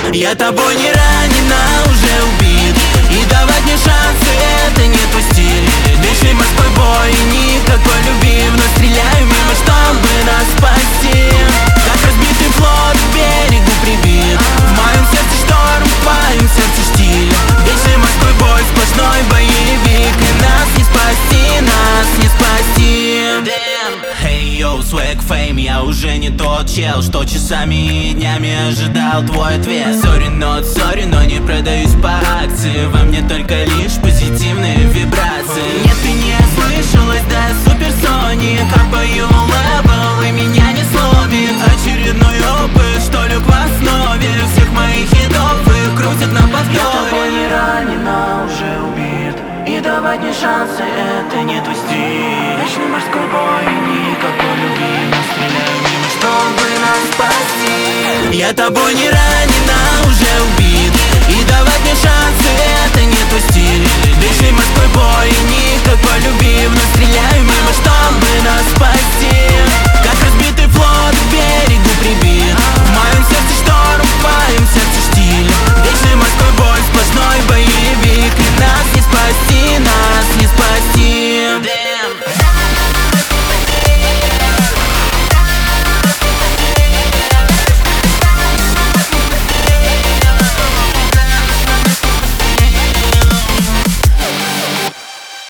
Я тобой не ранена, уже убит. И давать мне шансы — это не твой стиль. Вечный морской бой, никакой любви. Вновь стреляю мимо, чтобы нас спасти. Как разбитый флот к берегу прибит. В моем сердце шторм, в твоем сердце штиль. Вечный морской бой, сплошной боевик. И нас не спасти, нас не спасти. Hey yo, swag fame, я уже не тот чел, что часами и днями ожидал твой ответ. Sorry, но не продаюсь по акции. Во мне только лишь позитивные вибрации. Нет, ты не слышалась, да я суперсоник. Капаю левел и меня не словит. Очередной опыт, что лег в основе всех моих хитов, их крутят на повторе. Я тобой не ранена, уже убит. И давать мне шансы — это не твой стиль. Вечный морской бой, никакой любви. Но стреляю мимо, чтобы нас спасти. Я тобой не ранена,